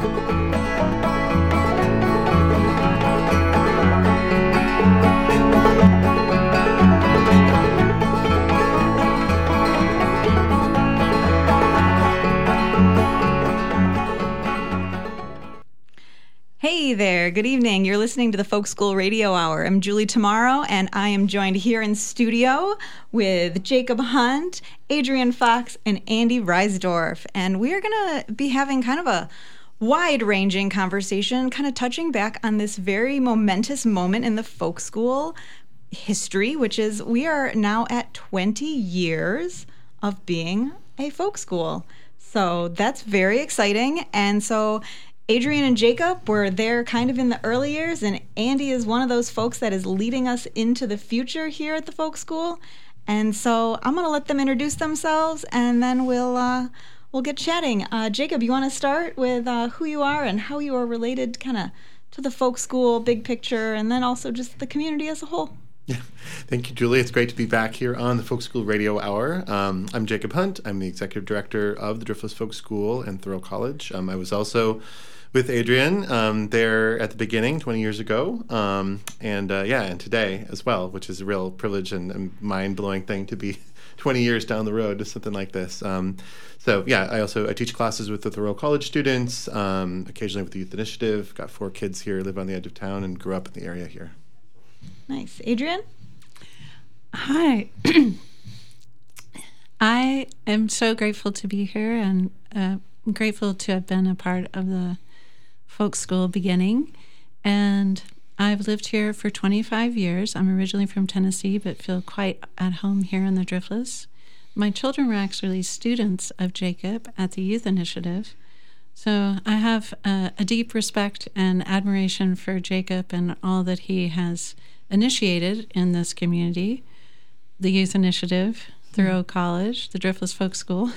Hey there, good evening. You're listening to the Folk School Radio Hour. I'm Julie Tomorrow, and I am joined here in studio with Jacob Hunt, Adrian Fox, and Andy Reisdorf. And we are going to be having kind of a wide-ranging conversation, kind of touching back on this very momentous moment in the folk school history, which is we are now at 20 years of being a folk school. So that's very exciting. And so Adrian and Jacob were there kind of in the early years, and Andy is one of those folks that is leading us into the future here at the folk school. And so I'm going to let them introduce themselves, and then we'll get chatting. Jacob, you want to start with who you are and how you are related kind of to the folk school, big picture, and then also just the community as a whole? Yeah, thank you, Julie. It's great to be back here on the Folk School Radio Hour. I'm Jacob Hunt. I'm the executive director of the Driftless Folk School and Thoreau College. I was also with Adrian there at the beginning 20 years ago, and today as well, which is a real privilege and mind-blowing thing to be 20 years down the road to something like this. I teach classes with the Thoreau College students, occasionally with the Youth Initiative. Got 4 kids here, live on the edge of town, and grew up in the area here. Nice. Adrian? Hi. I am so grateful to be here, and grateful to have been a part of the folk school beginning. And I've lived here for 25 years. I'm originally from Tennessee, but feel quite at home here in the Driftless. My children were actually students of Jacob at the Youth Initiative. So I have a deep respect and admiration for Jacob and all that he has initiated in this community, the Youth Initiative, Thoreau College, the Driftless Folk School.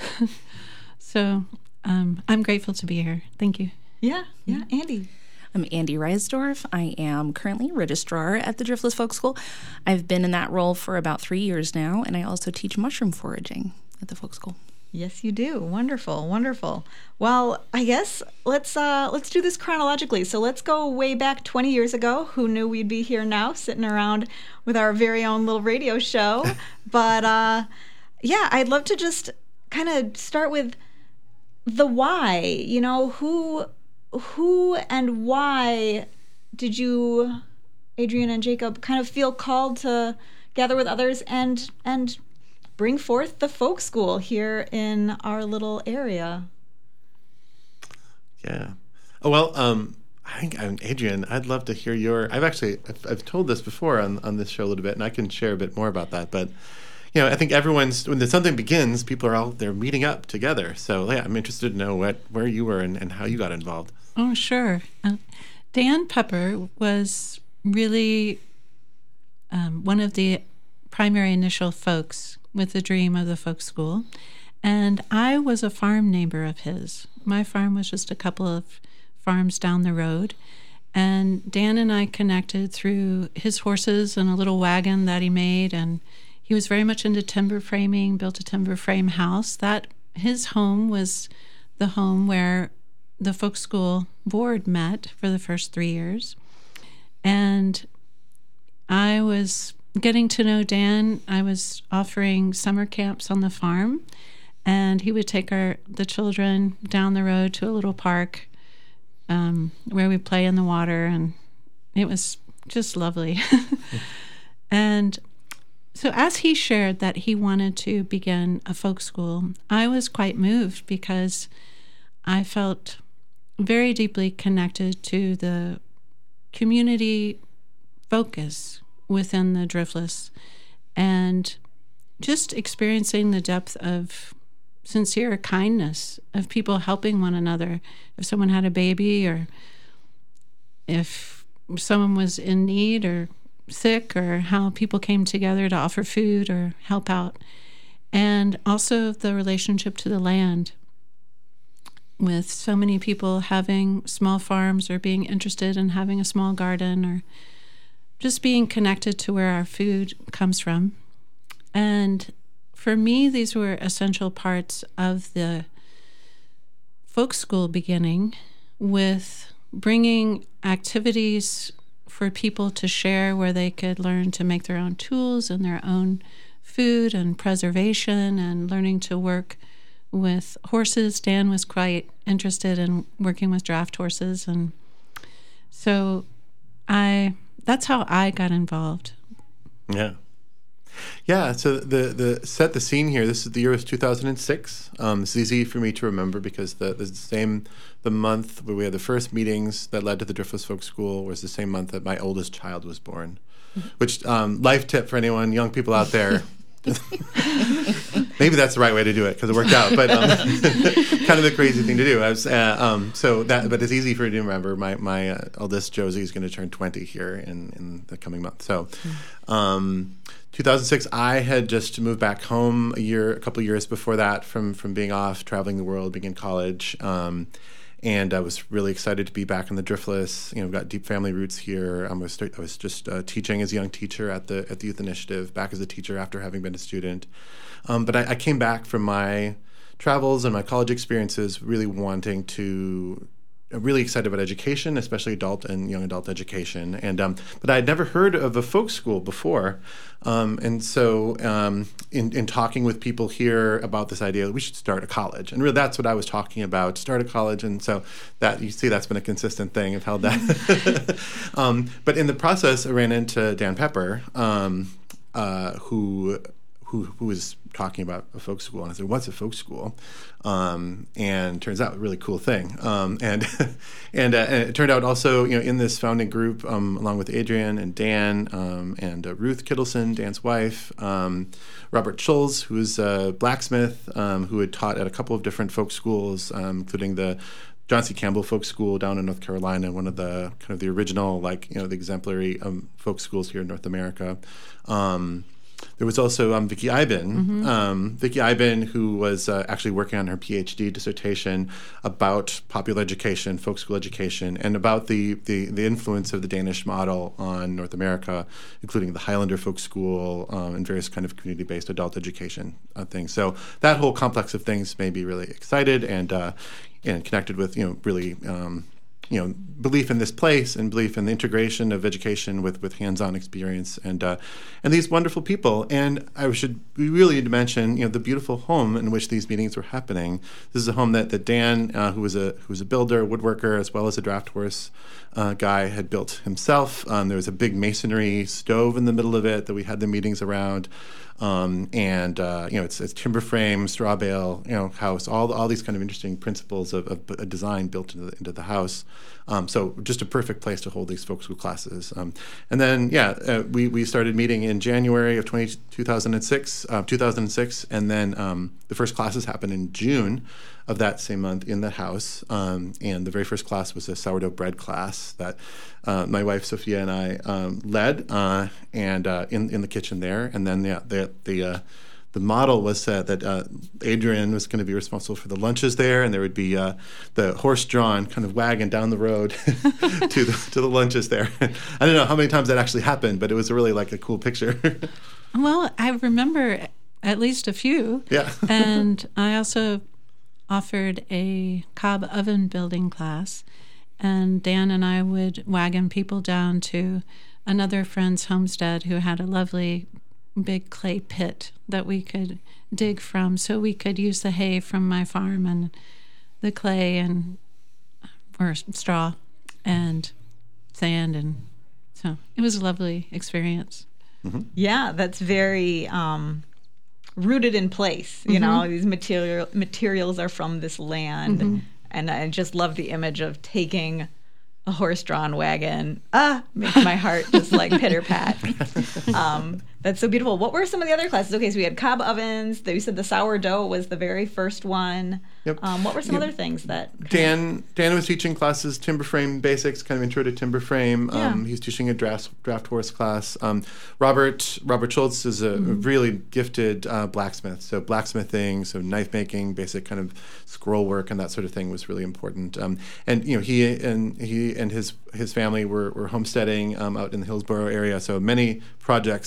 So I'm grateful to be here. Thank you. Yeah. Andy. I'm Andy Reisdorf. I am currently registrar at the Driftless Folk School. I've been in that role for about 3 years now, and I also teach mushroom foraging at the folk school. Yes, you do. Wonderful, wonderful. Well, I guess let's do this chronologically. So let's go way back 20 years ago. Who knew we'd be here now, sitting around with our very own little radio show? But I'd love to just kind of start with the why. You know, who and why did you, Adrian and Jacob, kind of feel called to gather with others and bring forth the folk school here in our little area? Yeah. Oh, well, I think, Adrian, I'd love to hear I've told this before on this show a little bit, and I can share a bit more about that. But, I think when something begins, people are they're meeting up together. So, I'm interested to know where you were and how you got involved. Oh, sure. Dan Pepper was really one of the primary initial folks with the dream of the folk school. And I was a farm neighbor of his. My farm was just a couple of farms down the road. And Dan and I connected through his horses and a little wagon that he made. And he was very much into timber framing, built a timber frame house. His home was the home where the folk school board met for the first 3 years. And I was getting to know Dan. I was offering summer camps on the farm, and he would take the children down the road to a little park where we play in the water, and it was just lovely. And so as he shared that he wanted to begin a folk school, I was quite moved because I felt very deeply connected to the community focus within the Driftless, and just experiencing the depth of sincere kindness of people helping one another. If someone had a baby, or if someone was in need or sick, or how people came together to offer food or help out. And also the relationship to the land, with so many people having small farms or being interested in having a small garden, or just being connected to where our food comes from. And for me, these were essential parts of the folk school beginning, with bringing activities for people to share where they could learn to make their own tools and their own food and preservation and learning to work with horses. Dan was quite interested in working with draft horses, and so that's how I got involved. Yeah, so the set the scene here, this is the year was 2006. It's easy for me to remember because the month where we had the first meetings that led to the Driftless Folk School was the same month that my oldest child was born, which life tip for anyone, young people out there, maybe that's the right way to do it because it worked out, but kind of a crazy thing to do. I was but it's easy for me to remember. My eldest Josie is going to turn 20 here in the coming month. So, 2006, I had just moved back home a couple of years before that from being off traveling the world, being in college. And I was really excited to be back in the Driftless. We've got deep family roots here. I was just teaching as a young teacher at the Youth Initiative, back as a teacher after having been a student. But I came back from my travels and my college experiences really really excited about education, especially adult and young adult education. And but I had never heard of a folk school before. And so in talking with people here about this idea that we should start a college, and really that's what I was talking about, start a college. And so that, you see, that's been a consistent thing. I've held that. But in the process, I ran into Dan Pepper, who was talking about a folk school, and I said, "What's a folk school?" And turns out a really cool thing. And it turned out also, in this founding group, along with Adrian and Dan and Ruth Kittleson, Dan's wife, Robert Schulz, who was a blacksmith, who had taught at a couple of different folk schools, including the John C. Campbell Folk School down in North Carolina, one of the kind of the original, the exemplary folk schools here in North America. There was also Vicki Iben, Vicki Iben, who was actually working on her PhD dissertation about popular education, folk school education, and about the influence of the Danish model on North America, including the Highlander Folk School and various kind of community-based adult education things. So that whole complex of things made me really excited and connected with really. Belief in this place and belief in the integration of education with hands-on experience and these wonderful people. And we really need to mention, the beautiful home in which these meetings were happening. This is a home that Dan, who was a builder, woodworker, as well as a draft horse guy, had built himself. There was a big masonry stove in the middle of it that we had the meetings around. It's timber frame, straw bale, house, all these kind of interesting principles of a design built into the house. So just a perfect place to hold these folk school classes. And then, we started meeting in January of 2006, and then the first classes happened in June of that same month in the house. And the very first class was a sourdough bread class that my wife Sophia and I led, and in the kitchen there. And then the model was that Adrian was going to be responsible for the lunches there, and there would be the horse-drawn kind of wagon down the road to the lunches there. I don't know how many times that actually happened, but it was really a cool picture. Well, I remember at least a few. Yeah. And I also offered a cob oven building class, and Dan and I would wagon people down to another friend's homestead who had a lovely big clay pit that we could dig from, so we could use the hay from my farm and the clay or straw and sand, and so it was a lovely experience. Mm-hmm. Yeah, that's very rooted in place. These materials are from this land, and I just love the image of taking a horse-drawn wagon. Makes my heart just pitter pat. That's so beautiful. What were some of the other classes? Okay, so we had cob ovens. You said the sourdough was the very first one. Yep. What were some other things that... Dan was teaching classes, timber frame basics, kind of intro to timber frame. He was teaching a draft horse class. Robert Schultz is a really gifted blacksmith. So blacksmithing, so knife making, basic kind of scroll work and that sort of thing was really important. He and his family were homesteading out in the Hillsborough area. So many projects involved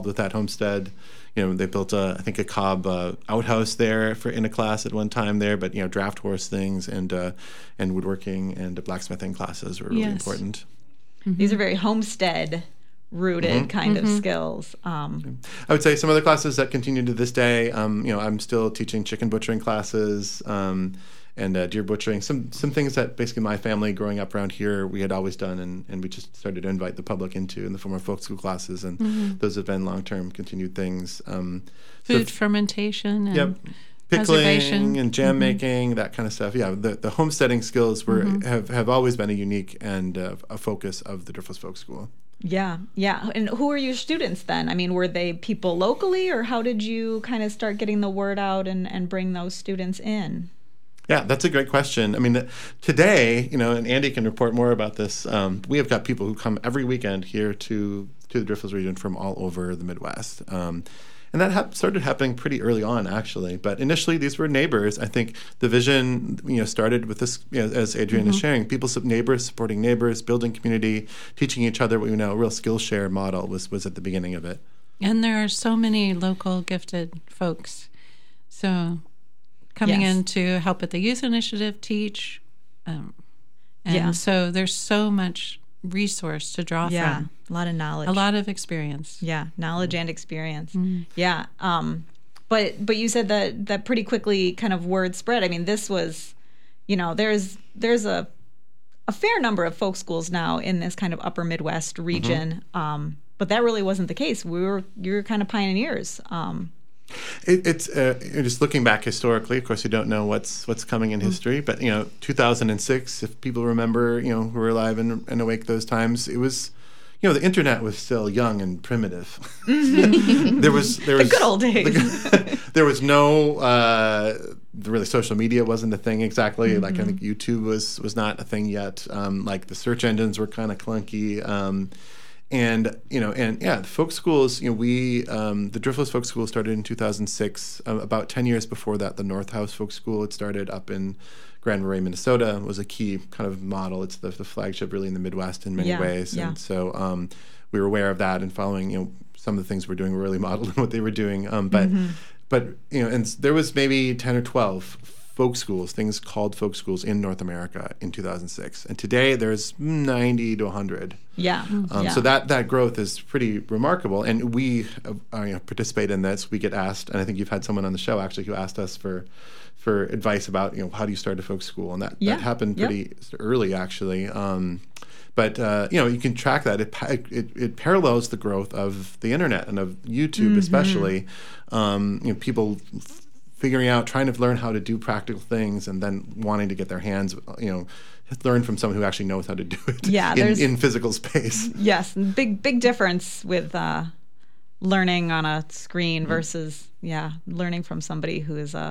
with that homestead. They built I think a cob outhouse there in a class at one time there, but draft horse things and woodworking and blacksmithing classes were really important. These are very homestead rooted kind of skills. I would say some other classes that continue to this day. I'm still teaching chicken butchering classes. And deer butchering, some things that basically my family growing up around here we had always done, and we just started to invite the public into in the form of folk school classes, and those have been long-term continued things. Food fermentation and pickling and jam making, that kind of stuff. Yeah, the homesteading skills have always been a unique and a focus of the Driftless Folk School. Yeah. And who are your students then? I mean, were they people locally, or how did you kind of start getting the word out and bring those students in? Yeah, that's a great question. I mean, today, and Andy can report more about this, we have got people who come every weekend here to the Driftless region from all over the Midwest. And that started happening pretty early on, actually. But initially, these were neighbors. I think the vision, started with this, as Adrienne is sharing, neighbors supporting neighbors, building community, teaching each other. A real Skillshare model was at the beginning of it. And there are so many local gifted folks. So coming in to help at the youth initiative, teach. So there's so much resource to draw from. A lot of knowledge. A lot of experience. Yeah, knowledge and experience. Yeah. But you said that pretty quickly kind of word spread. I mean, this was, there's a fair number of folk schools now in this kind of upper Midwest region. But that really wasn't the case. You're kind of pioneers. It's just looking back historically. Of course, you don't know what's coming in history, but 2006, if people remember, who were alive and awake those times, it was, the internet was still young and primitive. there was the good old days. There was no really social media wasn't a thing exactly. Like I think YouTube was not a thing yet. Like the search engines were kind of clunky. The folk schools, the Driftless Folk School started in 2006. About 10 years before that, the North House Folk School had started up in Grand Marais, Minnesota, was a key kind of model. It's the flagship really in the Midwest in many ways. And so we were aware of that and following, some of the things we're doing were really modeled on what they were doing. But and there was maybe 10 or 12 folk schools, things called folk schools in North America in 2006. And today there's 90 to 100. So that growth is pretty remarkable. And we participate in this. We get asked, and I think you've had someone on the show actually who asked us for advice about, how do you start a folk school? And that happened pretty early actually. But you can track that. It parallels the growth of the internet and of YouTube especially. People figuring out, trying to learn how to do practical things, and then wanting to get their hands, learn from someone who actually knows how to do it in physical space. Yes, big difference with learning on a screen versus learning from somebody who is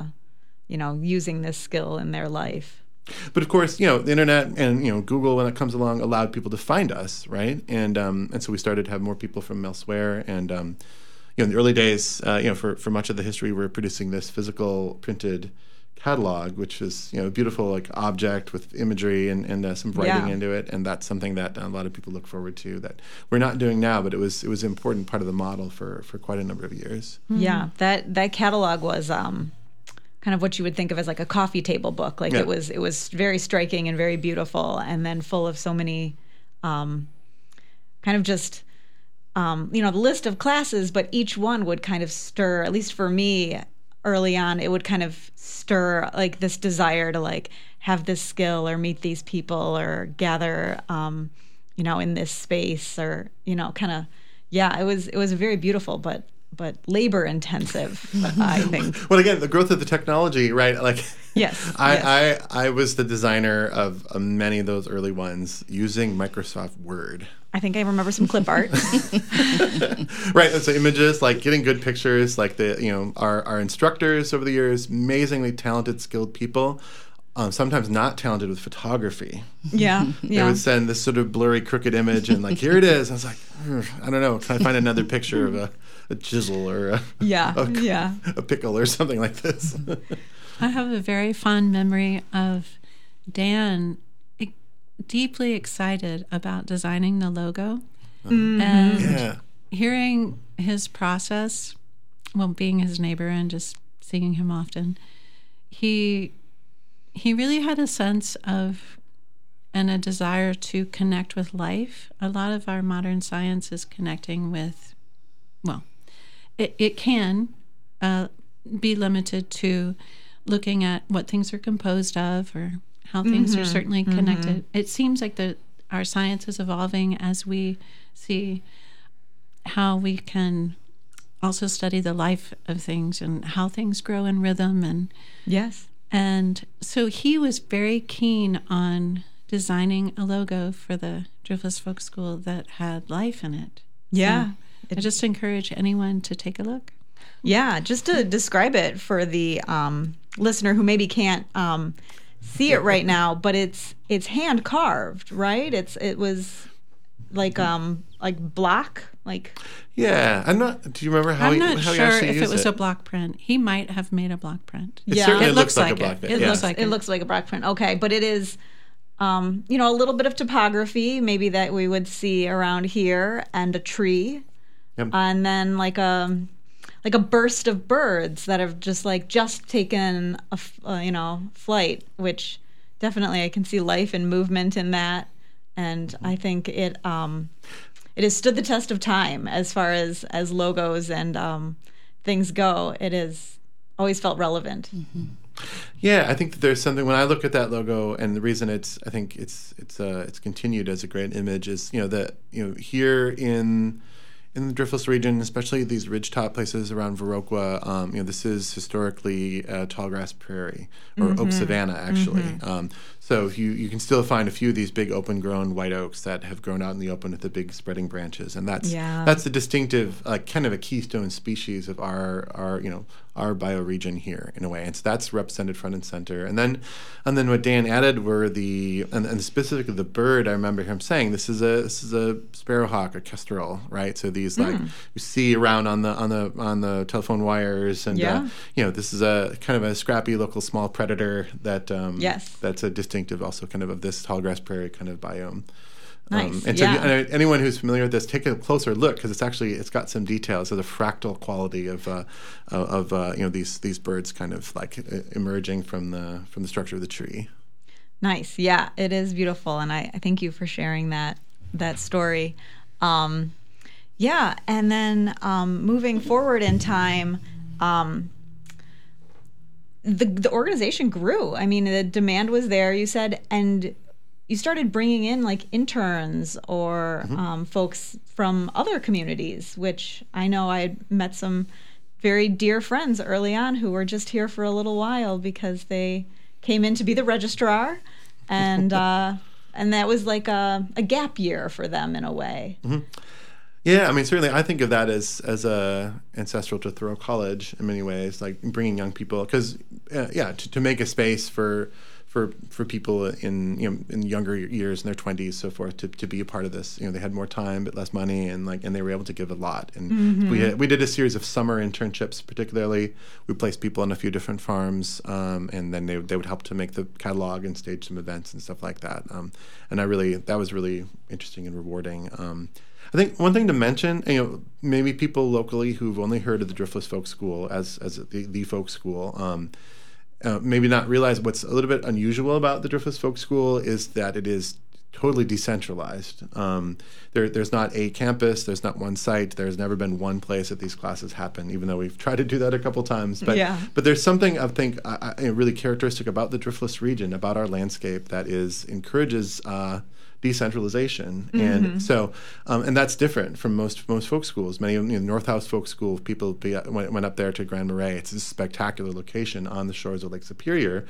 using this skill in their life. But of course, the internet and Google, when it comes along, allowed people to find us, right? And so we started to have more people from elsewhere. And in the early days, for much of the history, we were producing this physical printed catalog, which is a beautiful object with imagery and some writing into it. And that's something that a lot of people look forward to that we're not doing now, but it was an important part of the model for quite a number of years. Yeah, that catalog was kind of what you would think of as like a coffee table book. It was very striking and very beautiful, and then full of so many kind of just the list of classes, but each one would kind of stir, at least for me early on, it would kind of stir this desire to have this skill or meet these people or gather in this space, or it was very beautiful but labor intensive, I think. Well, again, the growth of the technology, right? Yes. I was the designer of many of those early ones using Microsoft Word. I think I remember some clip art. Right, and so images, getting good pictures, our instructors over the years, amazingly talented, skilled people. Sometimes not talented with photography. Yeah. They would send this sort of blurry, crooked image, and here it is. I was like, I don't know. Can I find another picture of a chisel or a pickle or something like this? I have a very fond memory of Dan deeply excited about designing the logo. And hearing his process, well, being his neighbor and just seeing him often, he really had a sense of and a desire to connect with life. A lot of our modern science is connecting with, well, it can be limited to looking at what things are composed of or how things are certainly connected. It seems like our science is evolving as we see how we can also study the life of things and how things grow in rhythm. And Yes. and so he was very keen on designing a logo for the Driftless Folk School that had life in it. Yeah. So I just encourage anyone to take a look. Yeah, just to describe it for the listener who maybe can't see it right now, but it's hand carved, right? It was like block, like. Yeah, I'm not. Do you remember how I'm not how he sure actually if used it was a block print. He might have made a block print. It Yeah. certainly It looks looks like a like block it. print. It yeah. looks like It looks like a block print. Okay, but it is, a little bit of topography, maybe that we would see around here, and a tree, Yep. and then like a burst of birds that have just taken a flight, which definitely I can see life and movement in that, and I think it has stood the test of time as far as logos and things go. It has always felt relevant. Yeah, I think that there's something when I look at that logo, and the reason it's continued as a great image is that here in the Driftless region, especially these ridgetop places around Viroqua, this is historically tallgrass prairie or oak savanna, actually. So you can still find a few of these big open-grown white oaks that have grown out in the open with the big spreading branches, and that's the distinctive, kind of a keystone species of our bioregion here in a way, and so that's represented front and center. And then what Dan added were and specifically the bird. I remember him saying this is a sparrowhawk, a kestrel, right? So these you see around on the telephone wires, and this is a kind of a scrappy local small predator that that's a distinctive also kind of this tallgrass prairie kind of biome. Nice. And so anyone who's familiar with this, take a closer look because it's got some details of the fractal quality of these birds kind of like emerging from the structure of the tree. Nice. Yeah, it is beautiful, and I thank you for sharing that story. And then moving forward in time, the organization grew. I mean, the demand was there, you said, and you started bringing in like interns or folks from other communities, which I know I had met some very dear friends early on who were just here for a little while because they came in to be the registrar, and that was like a gap year for them in a way. Mm-hmm. Yeah, I mean, certainly I think of that as ancestral to Thoreau College in many ways, like bringing young people, because to make a space for people in younger years in their 20s, so forth, to be a part of this. They had more time but less money, and they were able to give a lot. And we did a series of summer internships. Particularly, we placed people on a few different farms, and then they would help to make the catalog and stage some events and stuff like that. And that was really interesting and rewarding. I think one thing to mention, maybe people locally who've only heard of the Driftless Folk School as the folk school, maybe not realize what's a little bit unusual about the Driftless Folk School is that it is totally decentralized. There's not a campus, there's not one site, there's never been one place that these classes happen, even though we've tried to do that a couple times. But there's something I think really characteristic about the Driftless region, about our landscape, that encourages decentralization, and so and that's different from most folk schools. Many North House Folk School people went up there to Grand Marais. It's a spectacular location on the shores of Lake Superior,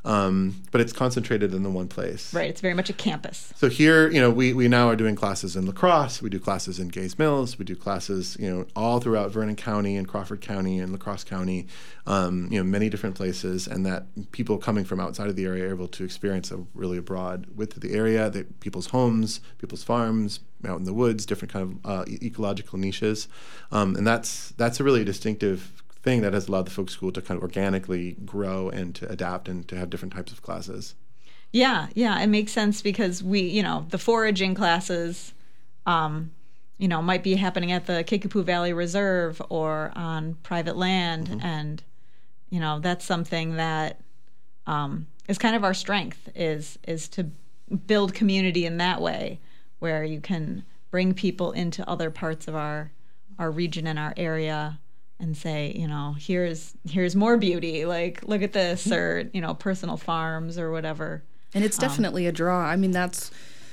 but it's concentrated in the one place. Right, it's very much a campus. So here, we now are doing classes in La Crosse. We do classes in Gays Mills. We do classes, all throughout Vernon County and Crawford County and La Crosse County, many different places, and that people coming from outside of the area are able to experience a really broad width of the area, people's homes, people's farms, out in the woods, different kind of ecological niches, and that's a really distinctive thing that has allowed the folk school to kind of organically grow and to adapt and to have different types of classes. Yeah, it makes sense because we, the foraging classes, might be happening at the Kickapoo Valley Reserve or on private land. And, that's something that is kind of our strength is to build community in that way, where you can bring people into other parts of our region and our area and say, here's more beauty, like look at this, or personal farms or whatever. And it's definitely a draw. I mean, that's,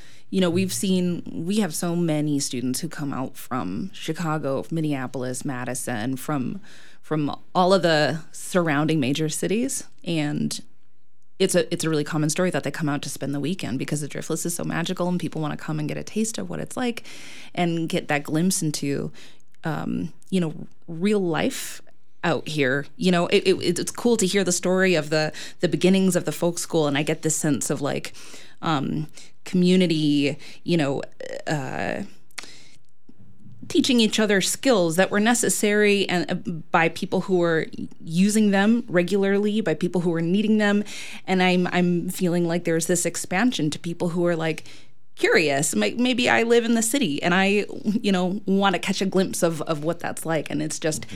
we have so many students who come out from Chicago, Minneapolis, Madison, from all of the surrounding major cities, and it's a really common story that they come out to spend the weekend because the Driftless is so magical and people want to come and get a taste of what it's like and get that glimpse into, real life out here. It's cool to hear the story of the beginnings of the folk school, and I get this sense of like community, teaching each other skills that were necessary and by people who were using them regularly, by people who were needing them. And I'm feeling like there's this expansion to people who are like curious. Maybe I live in the city and I, want to catch a glimpse of what that's like. And it's just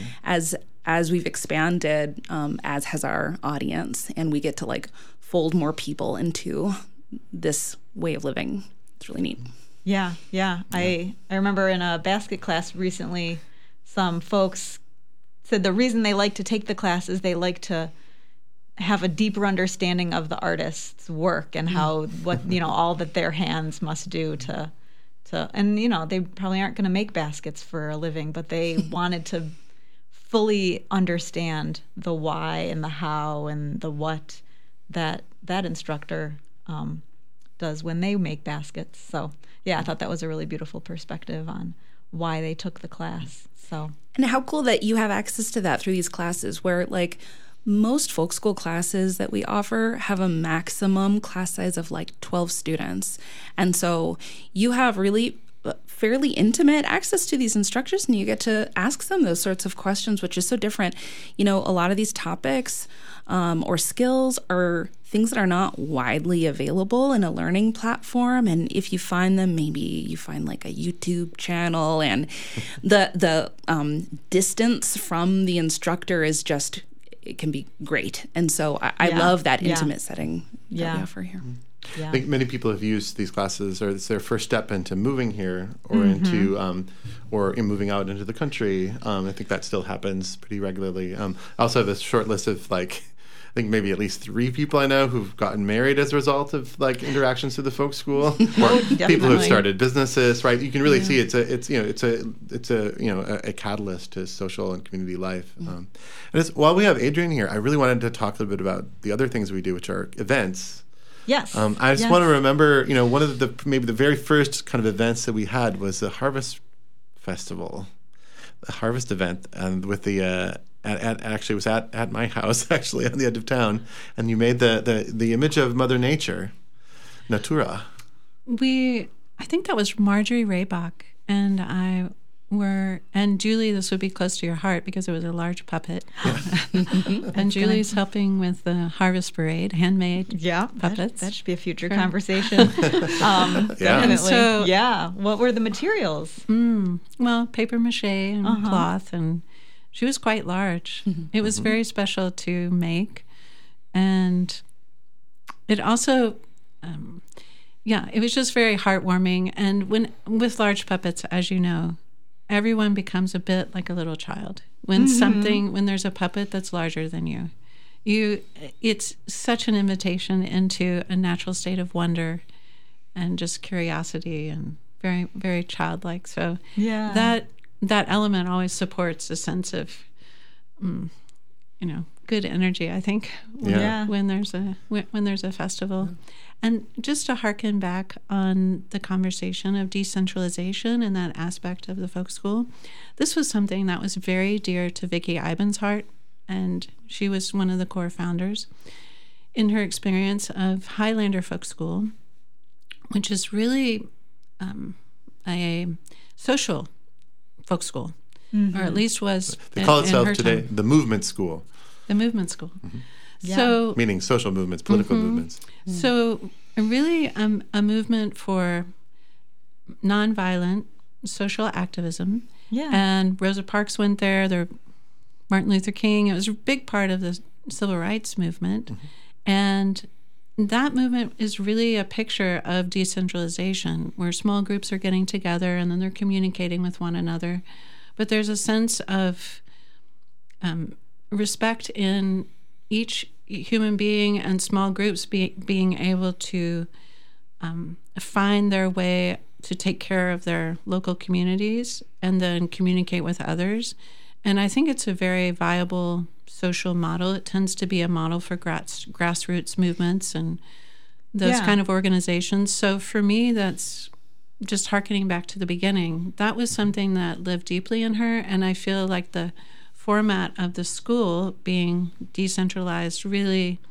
as we've expanded, as has our audience, and we get to like fold more people into this way of living. It's really neat. Yeah. I remember in a basket class recently, some folks said the reason they like to take the class is they like to have a deeper understanding of the artist's work and how all that their hands must do to and they probably aren't going to make baskets for a living, but they wanted to fully understand the why and the how and the what that instructor does when they make baskets. So I thought that was a really beautiful perspective on why they took the class. So, and how cool that you have access to that through these classes, where like most folk school classes that we offer have a maximum class size of like 12 students. And so you have really fairly intimate access to these instructors, and you get to ask them those sorts of questions, which is so different. A lot of these topics or skills are things that are not widely available in a learning platform. And if you find them, maybe you find like a YouTube channel, and the distance from the instructor is just, it can be great. And so I love that intimate setting that we offer here. I think many people have used these classes, or it's their first step into moving here, or into or in moving out into the country. I think that still happens pretty regularly. I also have a short list of like, I think maybe at least 3 people I know who've gotten married as a result of like interactions through the folk school, or people who've started businesses. Right, you can really see it's a catalyst to social and community life. And while we have Adrian here, I really wanted to talk a little bit about the other things we do, which are events. Yes. I just want to remember, one of the very first kind of events that we had was the Harvest Festival, the Harvest event, and with the actually it was at my house, actually on the edge of town, and you made the image of Mother Nature, Natura. I think that was Marjorie Raybach and I and Julie, this would be close to your heart because it was a large puppet. Yeah. And Julie's helping with the Harvest Parade, handmade puppets. That should be a future conversation. Definitely. So, what were the materials? Well, paper mache and cloth, and she was quite large. It was very special to make. And it also, it was just very heartwarming. And with large puppets, as you know, everyone becomes a bit like a little child when when there's a puppet that's larger than you. It's such an invitation into a natural state of wonder and just curiosity and very, very childlike. So that element always supports a sense of, good energy, I think, when there's a festival. And just to harken back on the conversation of decentralization and that aspect of the folk school, this was something that was very dear to Vicki Iben's heart, and she was one of the core founders in her experience of Highlander Folk School, which is really a social folk school, or at least was. They call itself today the Movement School. The Movement School. Yeah. So, meaning social movements, political movements. So really a movement for nonviolent social activism. Yeah. And Rosa Parks went there. Martin Luther King. It was a big part of the civil rights movement. And that movement is really a picture of decentralization, where small groups are getting together and then they're communicating with one another. But there's a sense of respect in each human being and small groups being able to find their way to take care of their local communities and then communicate with others. And I think it's a very viable social model. It tends to be a model for grassroots movements and those kind of organizations. So for me, that's just hearkening back to the beginning. That was something that lived deeply in her, and I feel like the format of the school being decentralized really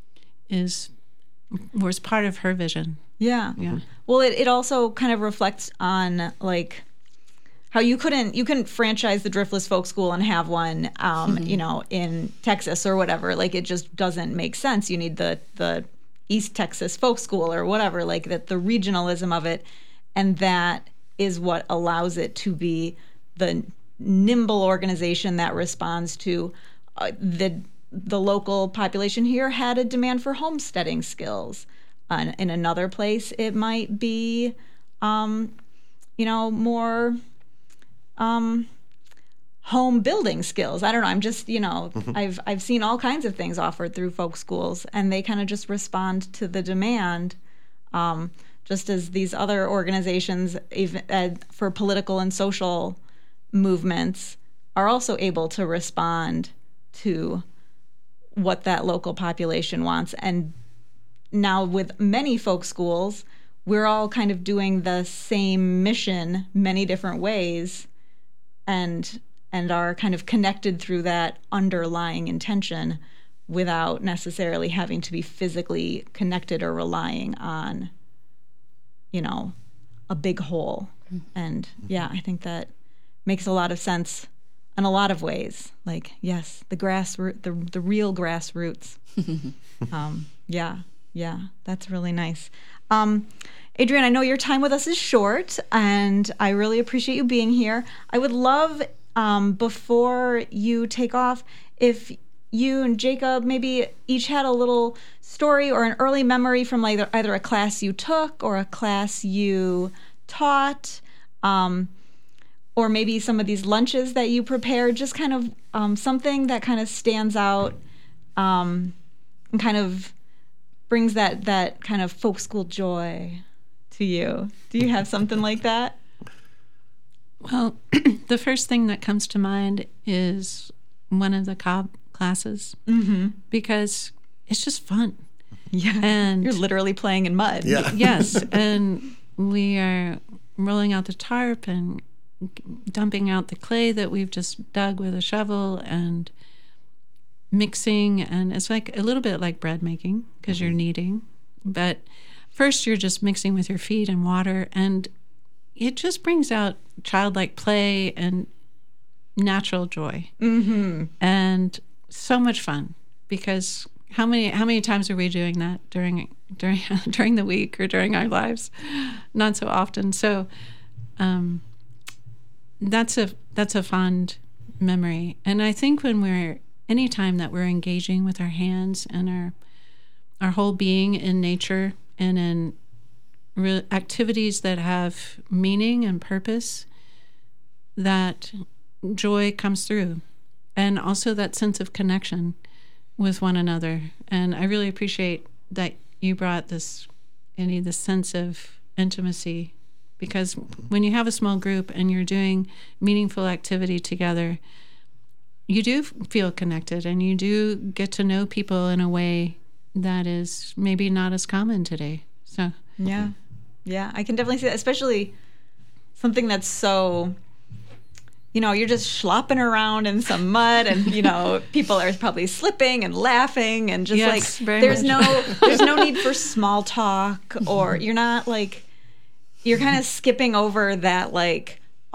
was part of her vision. Yeah. Yeah. Well, it also kind of reflects on like how you couldn't franchise the Driftless Folk School and have one, in Texas or whatever. Like it just doesn't make sense. You need the East Texas Folk School or whatever. Like that, the regionalism of it, and that is what allows it to be the nimble organization that responds to the local population here had a demand for homesteading skills. In another place, it might be, more home building skills. I don't know. I'm just, I've seen all kinds of things offered through folk schools, and they kind of just respond to the demand, just as these other organizations, even for political and social movements, are also able to respond to what that local population wants. And now with many folk schools, we're all kind of doing the same mission many different ways, and are kind of connected through that underlying intention without necessarily having to be physically connected or relying on, a big whole. And yeah, I think that makes a lot of sense in a lot of ways. Like, yes, the real grassroots. Yeah, that's really nice. Adrienne, I know your time with us is short, and I really appreciate you being here. I would love, before you take off, if you and Jacob maybe each had a little story or an early memory from either a class you took or a class you taught, or maybe some of these lunches that you prepared, just kind of something that kind of stands out and kind of brings that kind of folk school joy to you. Do you have something like that? Well, the first thing that comes to mind is one of the Cobb classes, because it's just fun. Yeah, and you're literally playing in mud. Yeah. Yes, and we are rolling out the tarp and dumping out the clay that we've just dug with a shovel and mixing, and it's like a little bit like bread making because you're kneading, but first you're just mixing with your feet and water, and it just brings out childlike play and natural joy, and so much fun. Because how many times are we doing that during the week or during our lives? Not so often. So that's a fond memory. And I think any time that we're engaging with our hands and our whole being in nature and in activities that have meaning and purpose, that joy comes through, and also that sense of connection with one another. And I really appreciate that you brought this sense of intimacy, because when you have a small group and you're doing meaningful activity together, you do feel connected, and you do get to know people in a way that is maybe not as common today. So yeah, I can definitely see that, especially something that's so, you're just slopping around in some mud, and people are probably slipping and laughing, and just there's no need for small talk, or you're not you're kind of skipping over that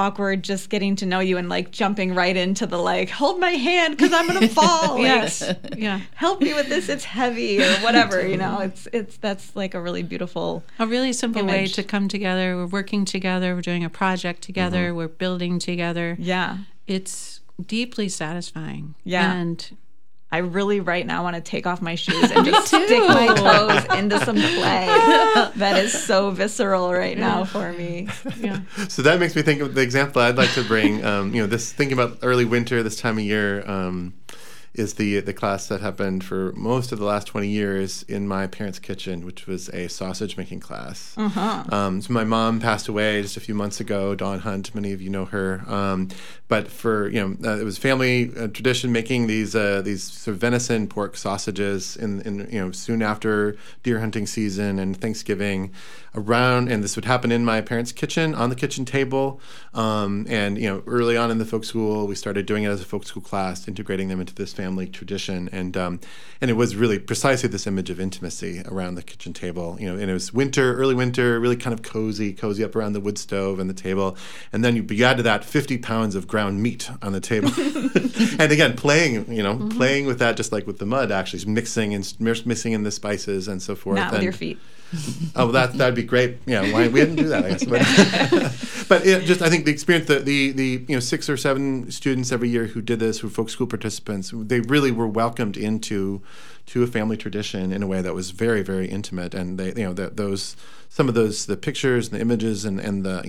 awkward just getting to know you and like jumping right into the like, hold my hand because I'm gonna fall. Yes. Like, Yeah. help me with this, it's heavy or whatever, you know. It's that's like a really beautiful A really simple way image. to come together. We're working together. We're doing a project together. We're building together. Yeah. It's deeply satisfying. Yeah. And I really right now want to take off my shoes and just stick my toes into some clay. That is so visceral right now for me. yeah. So that makes me think of the example I'd like to bring. This thinking about early winter, this time of year, is the class that happened for most of the last 20 years in my parents' kitchen, which was a sausage making class. So my mom passed away just a few months ago, Dawn Hunt. Many of you know her. But for it was family tradition making these sort of venison pork sausages in soon after deer hunting season and Thanksgiving and this would happen in my parents' kitchen on the kitchen table. Early on in the folk school, we started doing it as a folk school class, integrating them into this family tradition, and it was really precisely this image of intimacy around the kitchen table. And it was early winter, really kind of cozy up around the wood stove and the table, and then you add to that 50 pounds of ground meat on the table, and again playing with that, just like with the mud, actually mixing in the spices and so forth. Not with your feet. Oh, that'd be great. Yeah, we didn't do that, I guess. But I think the experience, the 6 or 7 students every year who did this, who were folk school participants, they really were welcomed into a family tradition in a way that was very, very intimate. And they, the pictures and the images and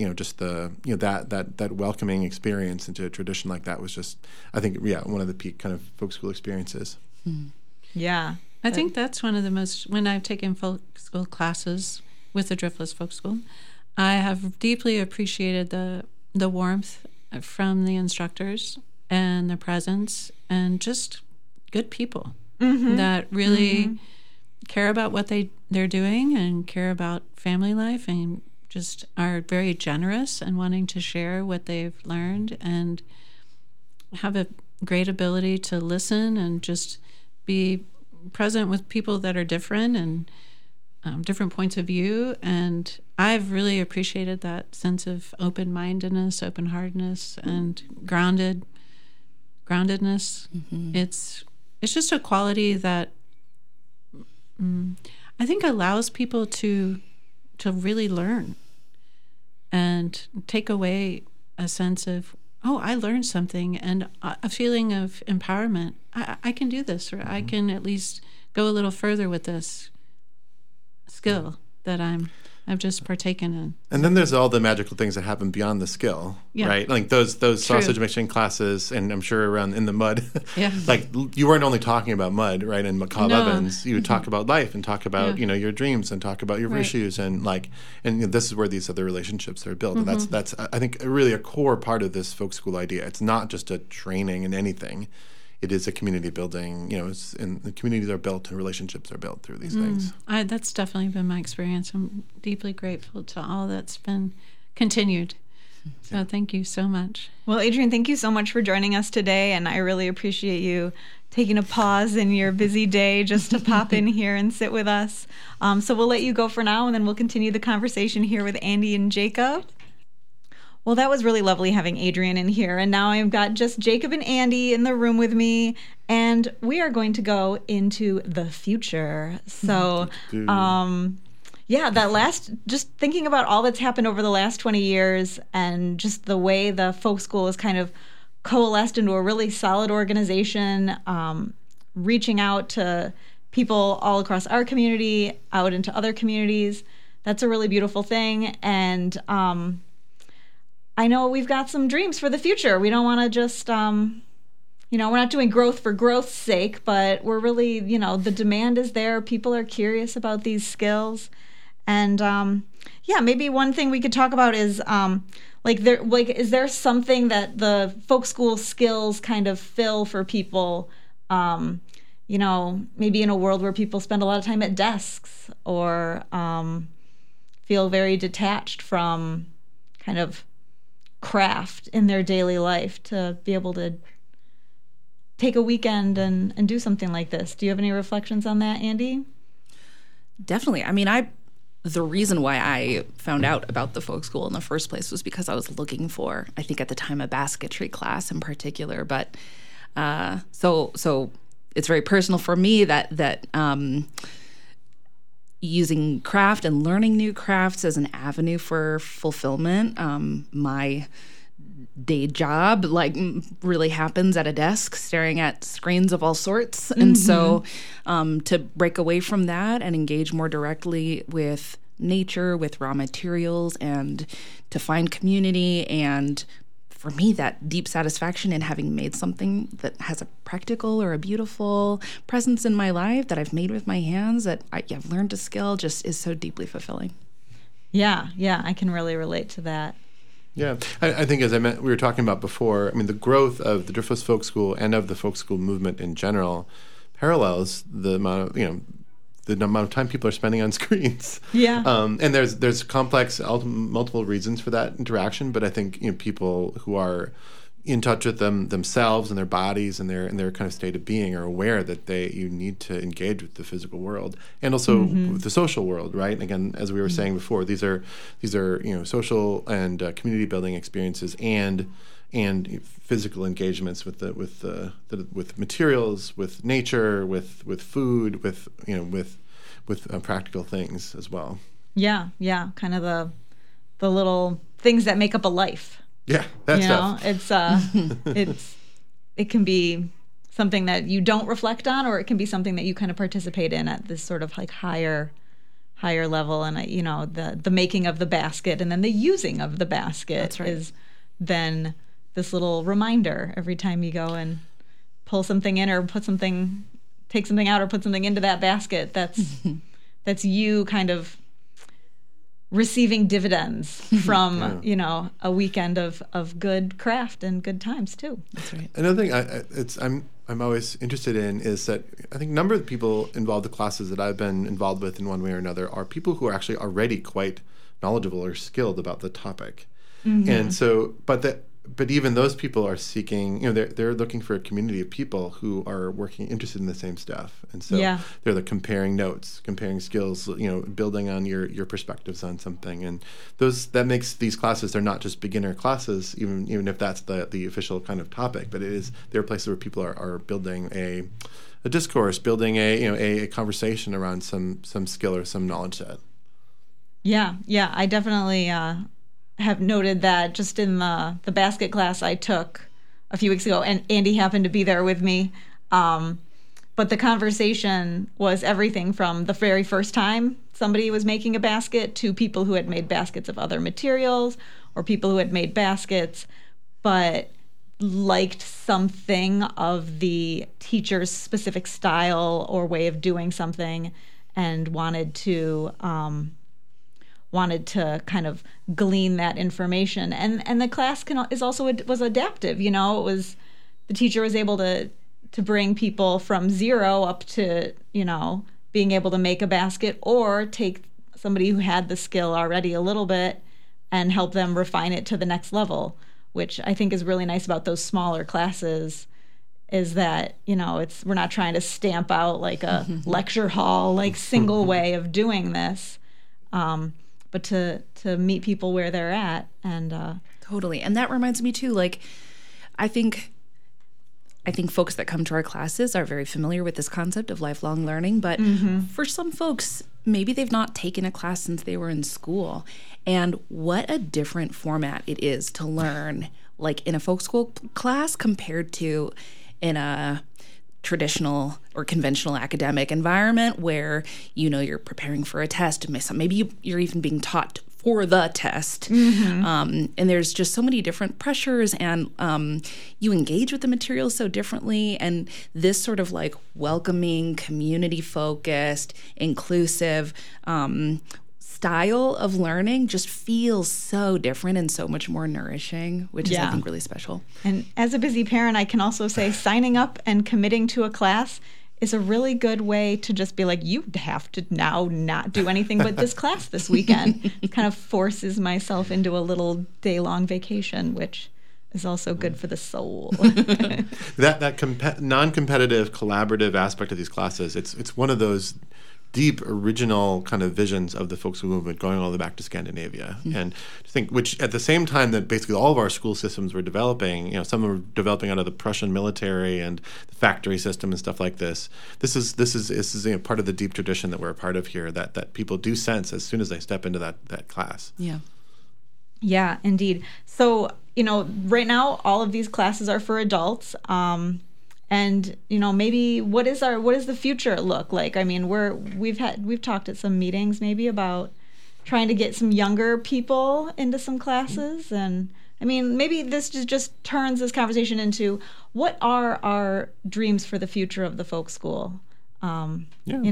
that welcoming experience into a tradition like that was just, I think, one of the peak kind of folk school experiences. Yeah. I think that's one of the most, when I've taken folk school classes with the Driftless Folk School, I have deeply appreciated the warmth from the instructors and their presence and just good people that really care about what they're doing and care about family life and just are very generous and wanting to share what they've learned and have a great ability to listen and just be present with people that are different and different points of view. And I've really appreciated that sense of open-mindedness, open-heartedness, and groundedness. It's just a quality that I think allows people to really learn and take away a sense of, oh, I learned something, and a feeling of empowerment. I can do this, or I can at least go a little further with this skill that I've just partaken in. And then there's all the magical things that happen beyond the skill, right? Like those sausage mixing classes, and I'm sure around in the mud. Like you weren't only talking about mud, right? And macabre ovens, you would talk about life and talk about your dreams and talk about your issues and this is where these other relationships are built. And that's I think really a core part of this folk school idea. It's not just a training in anything. It is a community building, and the communities are built and relationships are built through these things. That's definitely been my experience. I'm deeply grateful to all that's been continued. So thank you so much. Well, Adrienne, thank you so much for joining us today, and I really appreciate you taking a pause in your busy day just to pop in here and sit with us. So we'll let you go for now, and then we'll continue the conversation here with Andy and Jacob. Well, that was really lovely having Adrienne in here. And now I've got just Jacob and Andy in the room with me. And we are going to go into the future. So, just thinking about all that's happened over the last 20 years and just the way the folk school has kind of coalesced into a really solid organization, reaching out to people all across our community, out into other communities. That's a really beautiful thing. And, I know we've got some dreams for the future. We don't want to just, we're not doing growth for growth's sake, but we're really, the demand is there. People are curious about these skills. And, maybe one thing we could talk about is, is there something that the folk school skills kind of fill for people, maybe in a world where people spend a lot of time at desks or feel very detached from kind of craft in their daily life, to be able to take a weekend and do something like this. Do you have any reflections on that, Andy? Definitely. I mean, the reason why I found out about the folk school in the first place was because I was looking for, I think at the time, a basketry class in particular. But so it's very personal for me that using craft and learning new crafts as an avenue for fulfillment. My day job really happens at a desk staring at screens of all sorts. And so to break away from that and engage more directly with nature, with raw materials, and to find community, and for me, that deep satisfaction in having made something that has a practical or a beautiful presence in my life that I've made with my hands, that I've learned a skill, just is so deeply fulfilling. Yeah, I can really relate to that. Yeah, I think as we were talking about before, I mean, the growth of the Driftless Folk School and of the folk school movement in general parallels the amount of time people are spending on screens. Yeah. And there's complex, multiple reasons for that interaction, but I think people who are in touch with themselves and their bodies and their kind of state of being are aware that you need to engage with the physical world and also with the social world, right? And again, as we were saying before, these are social and community building experiences and physical engagements with materials, with nature, with food, with practical things as well. Yeah, kind of the little things that make up a life. Yeah, that stuff. It can be something that you don't reflect on, or it can be something that you kind of participate in at this sort of like higher level. And the making of the basket and then the using of the basket is then this little reminder every time you go and pull something in or take something out or put something into that basket. That's you kind of receiving dividends from a weekend of good craft and good times too. That's right. Another thing I'm always interested in is that I think a number of the people involved in the classes that I've been involved with in one way or another are people who are actually already quite knowledgeable or skilled about the topic, and so but even those people are seeking, they're looking for a community of people who are interested in the same stuff. And so they're comparing notes, comparing skills, building on your perspectives on something. And that makes these classes, they're not just beginner classes, even if that's the official kind of topic, but they're places where people are building a discourse, building a conversation around some skill or some knowledge set. Yeah, I definitely have noted that just in the basket class I took a few weeks ago, and Andy happened to be there with me, but the conversation was everything from the very first time somebody was making a basket to people who had made baskets of other materials or people who had made baskets but liked something of the teacher's specific style or way of doing something and wanted to kind of glean that information, and the class was adaptive. It was the teacher was able to bring people from zero up to being able to make a basket, or take somebody who had the skill already a little bit and help them refine it to the next level, which I think is really nice about those smaller classes. Is that we're not trying to stamp out like a lecture hall single way of doing this. But to meet people where they're at. And totally. And that reminds me too, I think folks that come to our classes are very familiar with this concept of lifelong learning, but for some folks, maybe they've not taken a class since they were in school. And what a different format it is to learn in a folk school class compared to in a traditional or conventional academic environment where you're preparing for a test, maybe you're even being taught for the test, and there's just so many different pressures, and you engage with the material so differently, and this sort of welcoming, community focused, inclusive style of learning just feels so different and so much more nourishing, which is, I think, really special. And as a busy parent, I can also say signing up and committing to a class is a really good way to just be you have to now not do anything but this class this weekend. It kind of forces myself into a little day-long vacation, which is also good for the soul. that non-competitive, collaborative aspect of these classes, it's one of those deep original kind of visions of the folk school movement going all the way back to Scandinavia. And to think, which at the same time that basically all of our school systems were developing, some were developing out of the Prussian military and the factory system and stuff like this. This is part of the deep tradition that we're a part of here that people do sense as soon as they step into that class. Yeah. Yeah, indeed. So, right now all of these classes are for adults. And maybe what does the future look like? I mean, we've talked at some meetings maybe about trying to get some younger people into some classes, and I mean, maybe this just turns this conversation into what are our dreams for the future of the folk school? And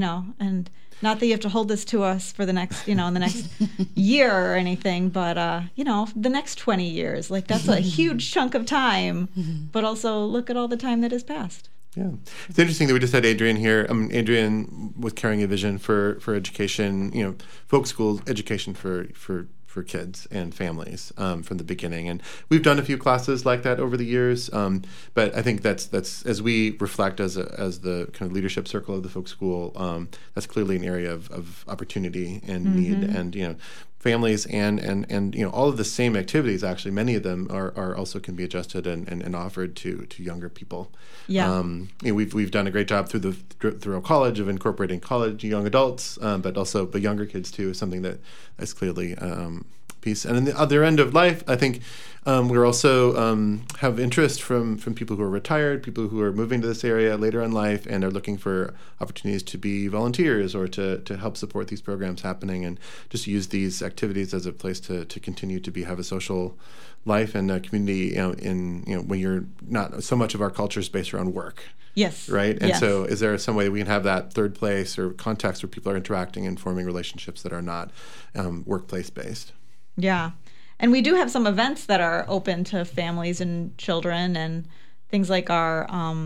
not that you have to hold this to us for the next, in the next year or anything, but, the next 20 years, like that's a huge chunk of time, but also look at all the time that has passed. Yeah. It's interesting that we just had Adrian here. Adrian was carrying a vision for education, folk school education for kids and families from the beginning. And we've done a few classes like that over the years. But I think that's as we reflect as the kind of leadership circle of the folk school, that's clearly an area of opportunity and need. And, families and all of the same activities, actually, many of them are also can be adjusted and offered to younger people. Yeah. We've done a great job through Thoreau College of incorporating college young adults, but younger kids too is something that is clearly piece. And in the other end of life, I think we're also have interest from people who are retired, people who are moving to this area later in life and are looking for opportunities to be volunteers or to help support these programs happening, and just use these activities as a place to continue to have a social life and a community, when you're not so much of our culture is based around work. Yes. Right? And yes. so is there some way we can have that third place or context where people are interacting and forming relationships that are not workplace based? Yeah. And we do have some events that are open to families and children, and things like our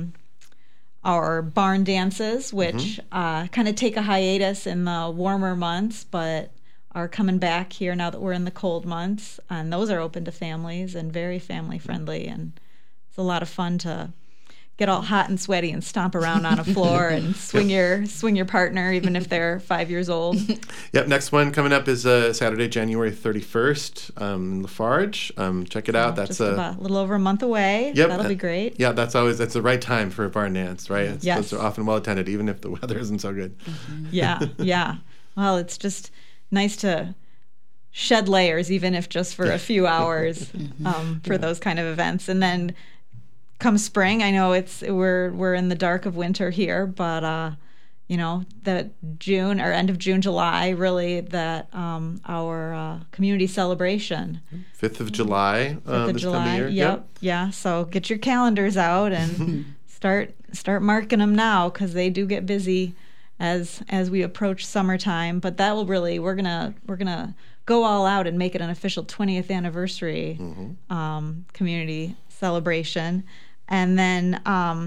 barn dances, which kind of take a hiatus in the warmer months, but are coming back here now that we're in the cold months. And those are open to families and very family friendly. And it's a lot of fun to get all hot and sweaty and stomp around on a floor and swing your partner, even if they're 5 years old. Yep. Next one coming up is Saturday, January 31st in Lafarge. Check it out. That's about a little over a month away. Yep. That'll be great. Yeah, that's the right time for a barn dance, right? Yes. Those are often well attended, even if the weather isn't so good. Yeah. Well, it's just nice to shed layers, even if just for a few hours, for those kind of events. And then come spring, I know we're in the dark of winter here, but that June or end of June, July, really that our community celebration. 5th of July. 5th of July. Time of year. Yep. Yeah. So get your calendars out and start marking them now, because they do get busy as we approach summertime. But that will really we're gonna go all out and make it an official 20th anniversary community celebration. And then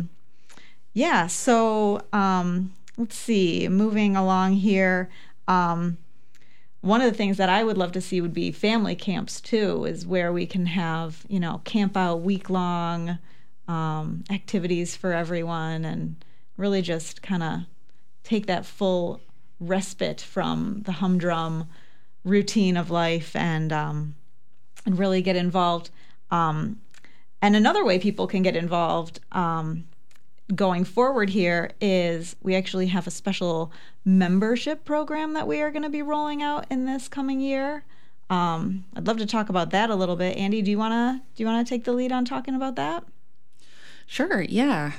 let's see, moving along here, one of the things that I would love to see would be family camps too, is where we can have camp out week-long activities for everyone, and really just kind of take that full respite from the humdrum routine of life and really get involved. And another way people can get involved going forward here is we actually have a special membership program that we are going to be rolling out in this coming year. I'd love to talk about that a little bit. Andy, do you want to take the lead on talking about that? Sure. Yeah.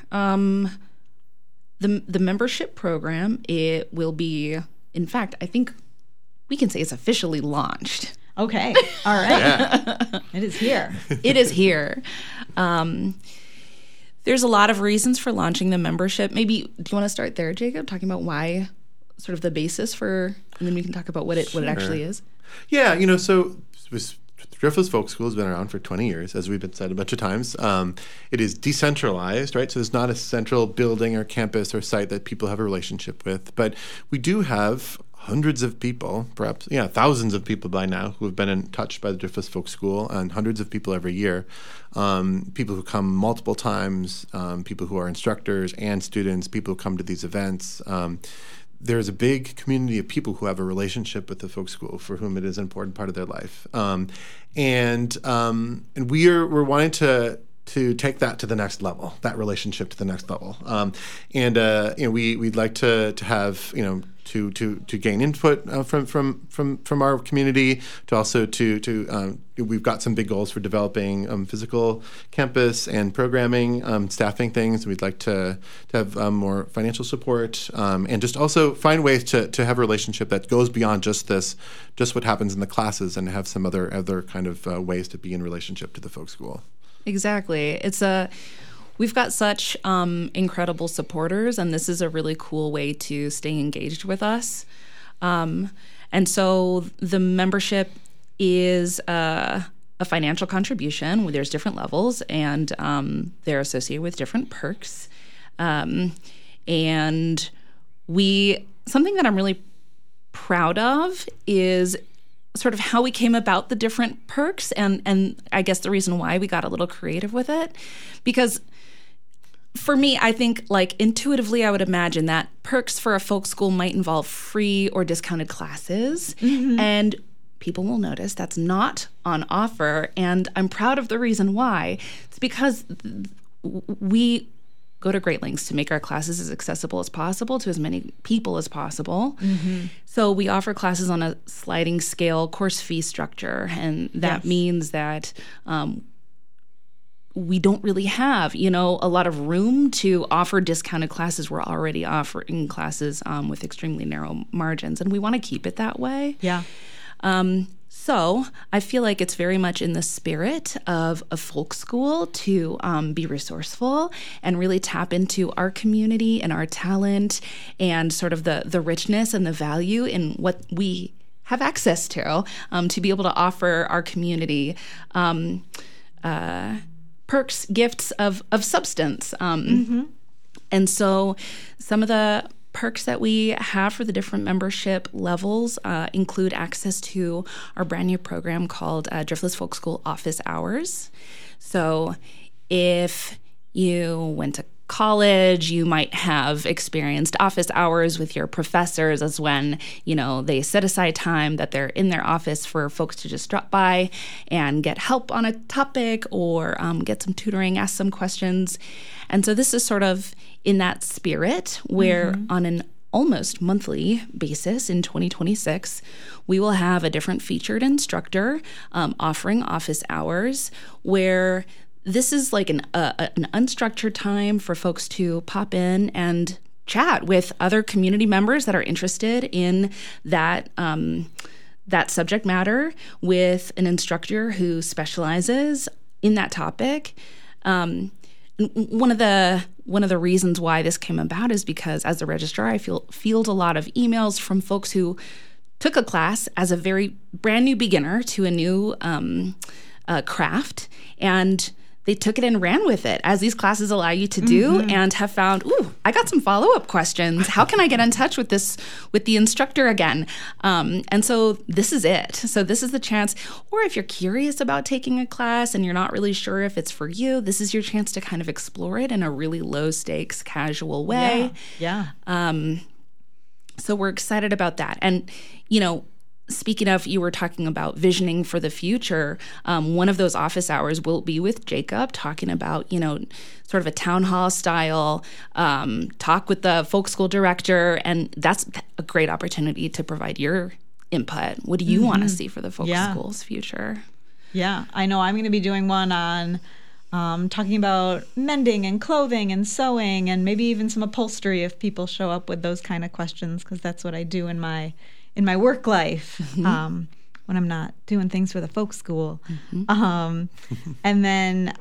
The membership program, it will be, in fact, I think we can say it's officially launched. Okay. All right. Yeah. It is here. It is here. There's a lot of reasons for launching the membership. Maybe, do you want to start there, Jacob, talking about why, sort of the basis for, and then we can talk about what it actually is? Yeah, so Driftless Folk School has been around for 20 years, as we've been said a bunch of times. It is decentralized, right? So there's not a central building or campus or site that people have a relationship with. But we do have hundreds of people, perhaps, thousands of people by now who have been in touch by the Driftless Folk School, and hundreds of people every year. People who come multiple times, people who are instructors and students, people who come to these events. there's a big community of people who have a relationship with the folk school for whom it is an important part of their life, and we're wanting to take that to the next level, that relationship to the next level, we'd like to have to gain input from our community, to also we've got some big goals for developing physical campus and programming, staffing things. We'd like to have more financial support, and just also find ways to have a relationship that goes beyond just what happens in the classes, and have some other kind of ways to be in relationship to the folk school. Exactly. We've got such incredible supporters, and this is a really cool way to stay engaged with us. And so the membership is a financial contribution. There's different levels, and they're associated with different perks. And something that I'm really proud of is sort of how we came about the different perks, and I guess the reason why we got a little creative with it. Because for me, I think, like, intuitively, I would imagine that perks for a folk school might involve free or discounted classes. Mm-hmm. And people will notice that's not on offer. And I'm proud of the reason why. It's because we go to great lengths to make our classes as accessible as possible to as many people as possible. Mm-hmm. So we offer classes on a sliding scale course fee structure. And that means that we don't really have, a lot of room to offer discounted classes. We're already offering classes with extremely narrow margins, and we want to keep it that way. Yeah. So I feel like it's very much in the spirit of a folk school to be resourceful and really tap into our community and our talent and sort of the richness and the value in what we have access to be able to offer our community perks, gifts of substance. And so some of the perks that we have for the different membership levels include access to our brand new program called Driftless Folk School Office Hours. So if you went to college, you might have experienced office hours with your professors as when, they set aside time that they're in their office for folks to just drop by and get help on a topic or get some tutoring, ask some questions. And so this is sort of in that spirit where on an almost monthly basis in 2026, we will have a different featured instructor offering office hours where this is like an unstructured time for folks to pop in and chat with other community members that are interested in that subject matter, with an instructor who specializes in that topic. One of the reasons why this came about is because as a registrar, I field a lot of emails from folks who took a class as a very brand new beginner to a new craft, and they took it and ran with it, as these classes allow you to do, and have found, I got some follow-up questions. How can I get in touch with the instructor again? And so this is it. So this is the chance. Or if you're curious about taking a class and you're not really sure if it's for you, this is your chance to kind of explore it in a really low-stakes, casual way. Yeah. So we're excited about that. And, speaking of, you were talking about visioning for the future. One of those office hours will be with Jacob, talking about, sort of a town hall style talk with the folk school director. And that's a great opportunity to provide your input. What do you want to see for the folk school's future? Yeah, I know I'm going to be doing one on talking about mending and clothing and sewing, and maybe even some upholstery if people show up with those kind of questions, because that's what I do in my work life when I'm not doing things for the folk school. And then,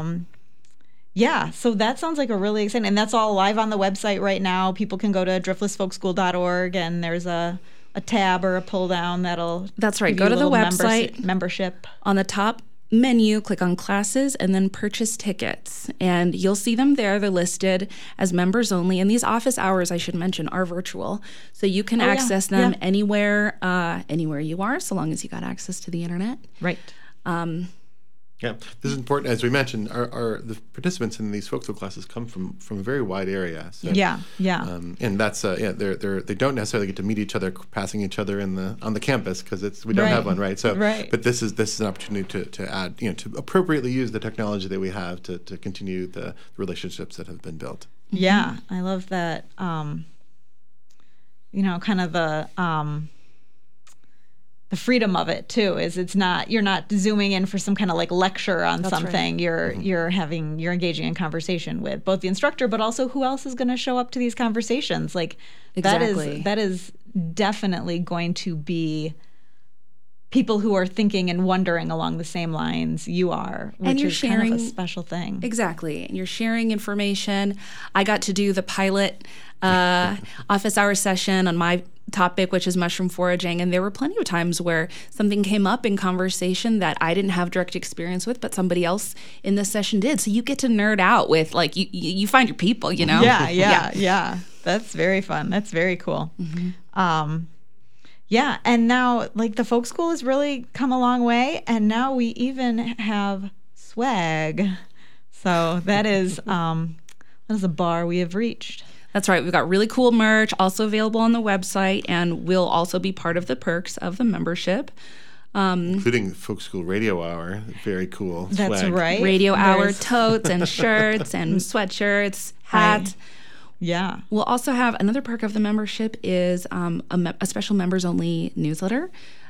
so that sounds like a really exciting, and that's all live on the website right now. People can go to driftlessfolkschool.org, and there's a tab or a pull down that'll That's right. Go to the website. Membership. On the top menu, click on classes and then purchase tickets, and you'll see them there. They're listed as members only, and these office hours, I should mention, are virtual, so you can access them anywhere you are, so long as you got access to the internet. Right. Yeah, this is important. As we mentioned, the participants in these folk school classes come from a very wide area. So, Yeah. and that's they don't necessarily get to meet each other, passing each other on the campus because we don't have one, right? So, but this is an opportunity to add, to appropriately use the technology that we have to continue the relationships that have been built. Yeah, I love that. Kind of the freedom of it too is you're not zooming in for some kind of like lecture on something. Right. You're engaging in conversation with both the instructor, but also who else is going to show up to these conversations. Like exactly. that is definitely going to be people who are thinking and wondering along the same lines you are, which and you're is sharing, kind of a special thing. Exactly. And you're sharing information. I got to do the pilot office hour session on my topic, which is mushroom foraging. And there were plenty of times where something came up in conversation that I didn't have direct experience with, but somebody else in the session did. So you get to nerd out with, like, you find your people, Yeah. That's very fun. That's very cool. Mm-hmm. Yeah. And now, like, the folk school has really come a long way. And now we even have swag. So that is a bar we have reached. That's right. We've got really cool merch also available on the website, and will also be part of the perks of the membership. Including Folk School Radio Hour. Very cool. That's swag. right. Radio Hour totes and shirts and sweatshirts, hats. Right. Yeah. We'll also have another perk of the membership is a special members-only newsletter.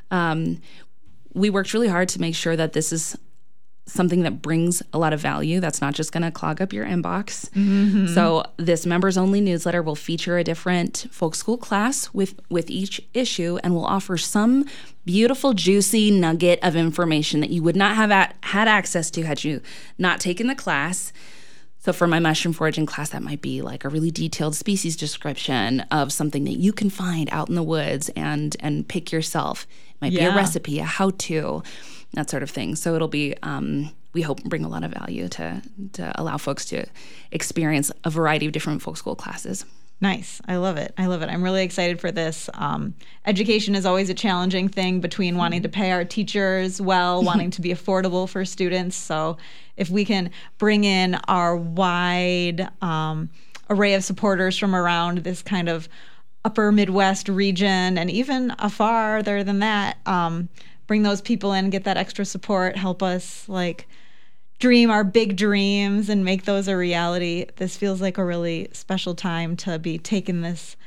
We worked really hard to make sure that this is something that brings a lot of value. That's not just going to clog up your inbox. Mm-hmm. So this members-only newsletter will feature a different folk school class with each issue, and will offer some beautiful, juicy nugget of information that you would not have had access to had you not taken the class. So for my mushroom foraging class, that might be like a really detailed species description of something that you can find out in the woods and pick yourself. It might be a recipe, a how-to, that sort of thing. So it'll be, we hope, bring a lot of value to allow folks to experience a variety of different folk school classes. Nice. I love it. I'm really excited for this. Education is always a challenging thing between wanting to pay our teachers well, wanting to be affordable for students. So if we can bring in our wide array of supporters from around this kind of upper Midwest region, and even farther than that, bring those people in, get that extra support, help us like dream our big dreams and make those a reality. This feels like a really special time to be taking this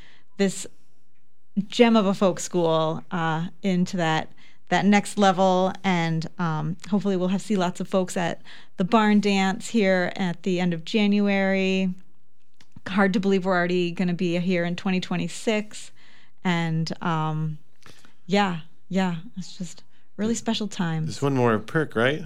gem of a folk school into that next level. And hopefully we'll see lots of folks at the barn dance here at the end of January. Hard to believe we're already going to be here in 2026. And it's just really special times. There's one more perk, right?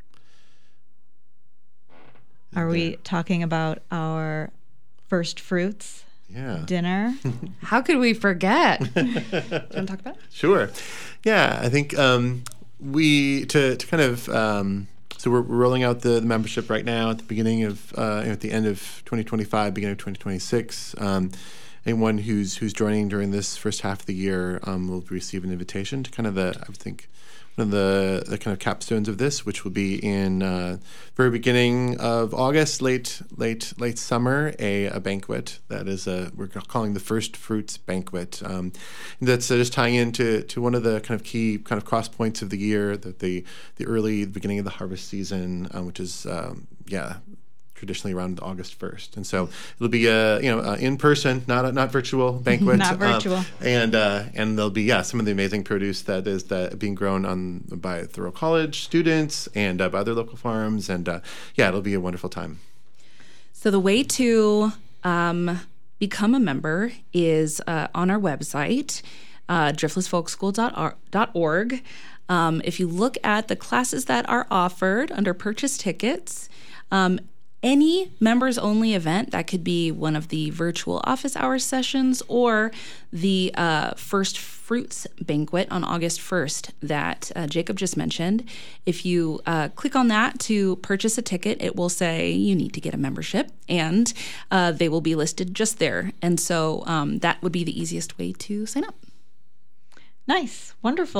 Are we talking about our first fruits dinner? How could we forget? Do you want to talk about it? Sure. Yeah, I think we to kind of so we're rolling out the membership right now at the beginning of at the end of 2025, beginning of 2026. Anyone who's joining during this first half of the year will receive an invitation to kind of one of the kind of capstones of this, which will be in very beginning of August, late summer, a banquet that is we're calling the First Fruits Banquet. That's just tying into one of the kind of key kind of cross points of the year, that the beginning of the harvest season, which is traditionally around August 1st, and so it'll be in person, not virtual banquet, not virtual, and there'll be some of the amazing produce that is being grown by Thoreau College students and by other local farms, and it'll be a wonderful time. So the way to become a member is on our website, driftlessfolkschool.org. If you look at the classes that are offered under purchase tickets, any members-only event, that could be one of the virtual office hours sessions or the First Fruits Banquet on August 1st that Jacob just mentioned. If you click on that to purchase a ticket, it will say you need to get a membership, and they will be listed just there. And so that would be the easiest way to sign up. Nice. Wonderful.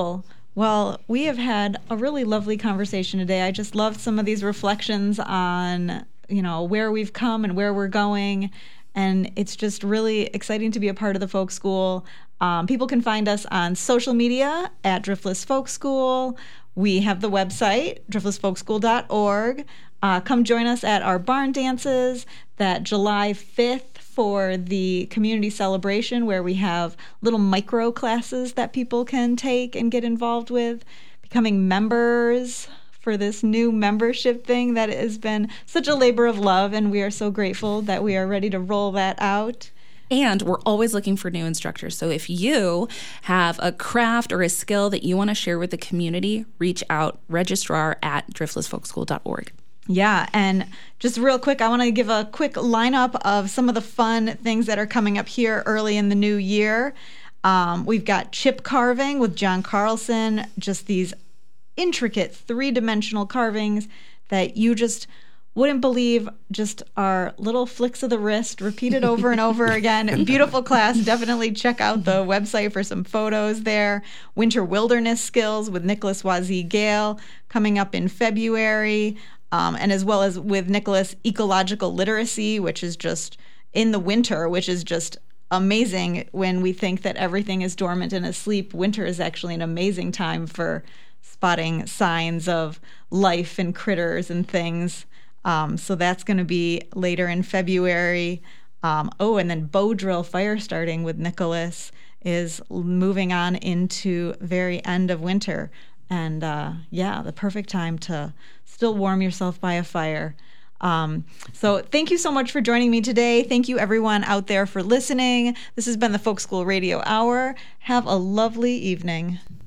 Well, we have had a really lovely conversation today. I just loved some of these reflections on, where we've come and where we're going. And it's just really exciting to be a part of the Folk School. People can find us on social media at Driftless Folk School. We have the website, driftlessfolkschool.org. Come join us at our barn dances that July 5th for the community celebration, where we have little micro classes that people can take and get involved with, becoming members for this new membership thing that has been such a labor of love, and we are so grateful that we are ready to roll that out. And we're always looking for new instructors. So if you have a craft or a skill that you want to share with the community, reach out, registrar@driftlessfolkschool.org. Yeah, and just real quick, I want to give a quick lineup of some of the fun things that are coming up here early in the new year. We've got chip carving with John Carlson, just these intricate three-dimensional carvings that you just wouldn't believe just are little flicks of the wrist repeated over and over again. Beautiful class. Definitely check out the website for some photos there. Winter Wilderness Skills with Nicholas Wazee Gale coming up in February. And as well as with Nicholas, Ecological Literacy, which is just in the winter, which is just amazing when we think that everything is dormant and asleep. Winter is actually an amazing time for spotting signs of life and critters and things. So that's going to be later in February. And then bow drill fire starting with Nicholas is moving on into very end of winter. And the perfect time to still warm yourself by a fire. So thank you so much for joining me today. Thank you everyone out there for listening. This has been the Folk School Radio Hour. Have a lovely evening.